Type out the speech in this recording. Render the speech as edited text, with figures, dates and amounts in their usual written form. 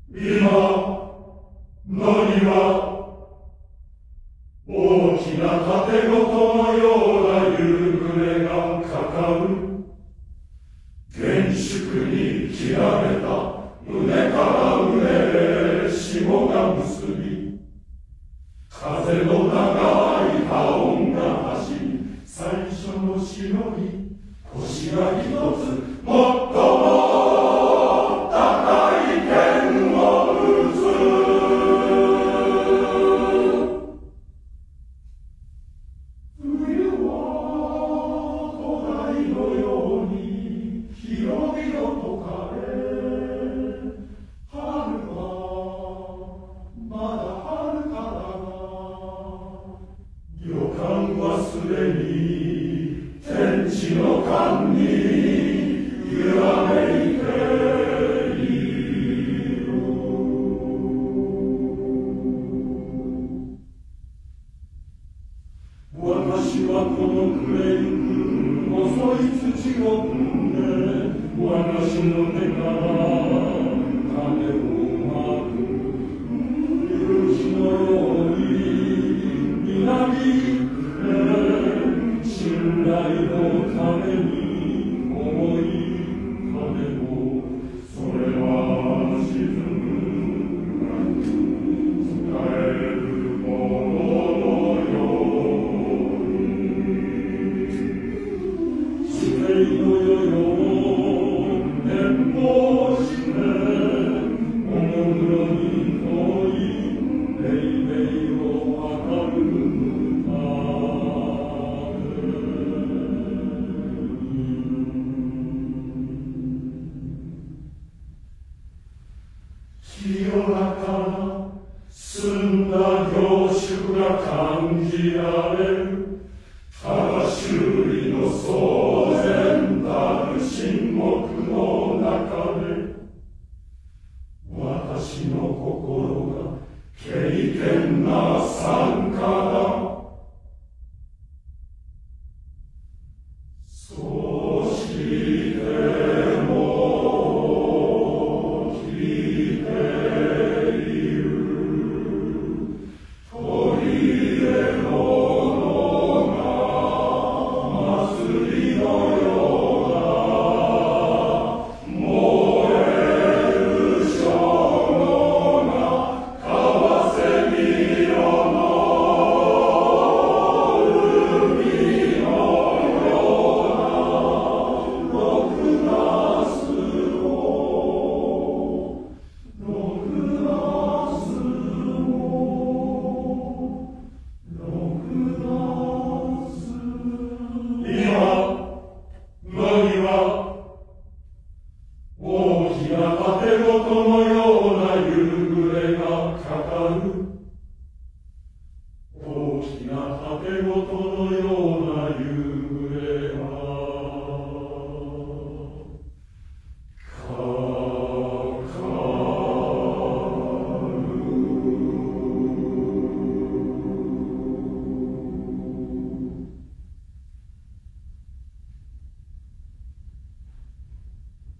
今、何は大きな盾ごとのような夕暮れがかかる。厳粛に切られた胸から胸へ霜が結び、風の長い波音が走り、最初の忍び、腰が一つもっとも高い剣を打つ。冬は古代のように広々と枯れ、春はまだ遥かだが、予感はすでに天地の間に揺らめいている。私はこの暮れゆく細い土を踏んで、私の手から種をまく。夕日のようにみなぎって信頼のために思いかけも、それは沈む使えるもののように、地平の世よ年俸しておもむろに遠い黎明を明るむため、清らかな澄んだ凝縮が感じられる。ただ周囲の騒然たる沈黙の中で、私の心が敬虔な参加だ。そしても聞いている砦の祭りのような燃える衝動が川瀬見ろの海のようなろくな巣をろくな巣をろくな巣。今何は大きな盾ごとのような夕暮れがかかる。大きな盾ごとの